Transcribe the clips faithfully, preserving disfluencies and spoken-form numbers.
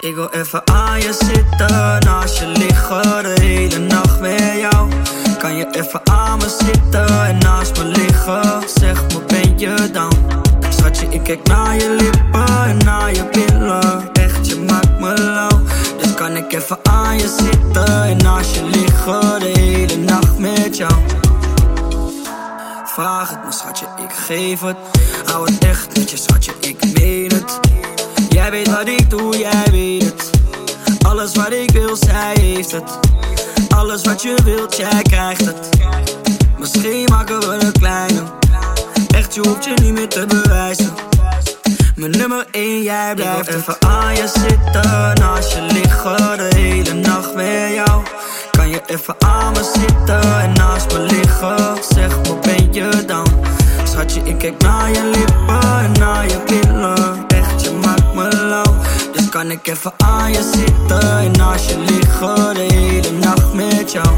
Ik wil even aan je zitten, naast je liggen, de hele nacht met jou. Kan je even aan me zitten en naast me liggen? Zeg me, ben je down? Schatje, ik kijk naar je lippen en naar je billen. Echt, je maakt me lauw. Dus kan ik even aan je zitten en naast je liggen, de hele nacht met jou. Vraag het me, schatje, ik geef het. Hou het echt met je, schatje, ik meen het. Jij weet wat ik doe, jij weet het. Alles wat ik wil, zij heeft het. Alles wat je wilt, jij krijgt het. Misschien maken we een kleine. Echt, je hoeft je niet meer te bewijzen. Mijn nummer één, jij blijft het. Even aan je zitten, naast je liggen, de hele nacht met jou. Kan je even aan me zitten en naast me liggen? Zeg me, ben je down? Schatje, ik kijk naar je lippen en naar je billen. Echt, je maakt me lauw. Dus kan ik even aan je zitten en naast je liggen, de hele nacht met jou.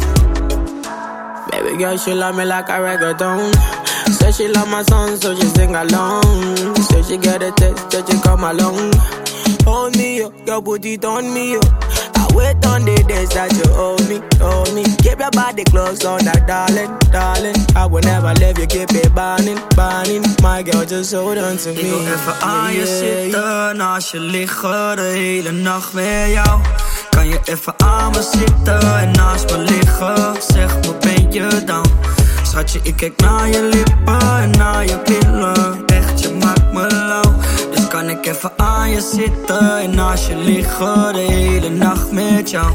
Baby girl, she love me like a reggaeton. Said she love my song, so she sing along. Said she get a taste, that you come along. Hold me up, your booty turn me up. I wait on the days that you hold me, hold me. Keep your body close on that, darling, darling. I will never leave you, keep it burning, burning. My girl, just hold on to me. Ik wil even aan je zitten, naast je liggen, de hele nacht met jou. Kan je even aan me zitten en naast me liggen? Zeg me, ben je down? Schatje, ik kijk naar je lippen en naar je billen. Echt, je maakt me lauw. Dus kan ik even aan je zitten en naast je liggen, de hele nacht met jou.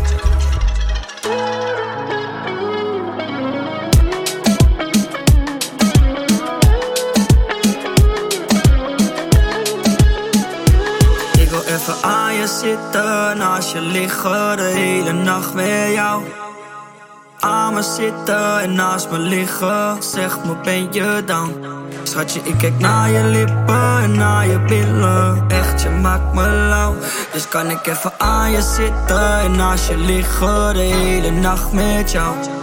Ik wil even aan je zitten, naast je liggen, de hele nacht met jou. Aan me zitten en naast me liggen. Zeg me, ben je down? Schatje, ik kijk naar je lippen en naar je billen. Echt, je maakt me lauw. Dus kan ik even aan je zitten en naast je liggen, de hele nacht met jou.